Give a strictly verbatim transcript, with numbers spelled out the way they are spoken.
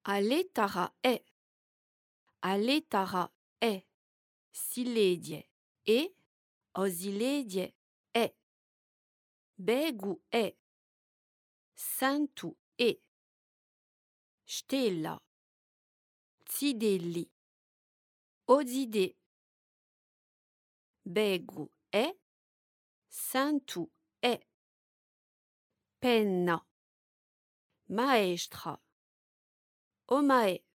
Aletara è. Aletara è. Siledie e. Osiledie è. Begu è. Santu e. Stella. Zidelli. Ozide. Begu è. Santu è. Penna. Maestra. Omae.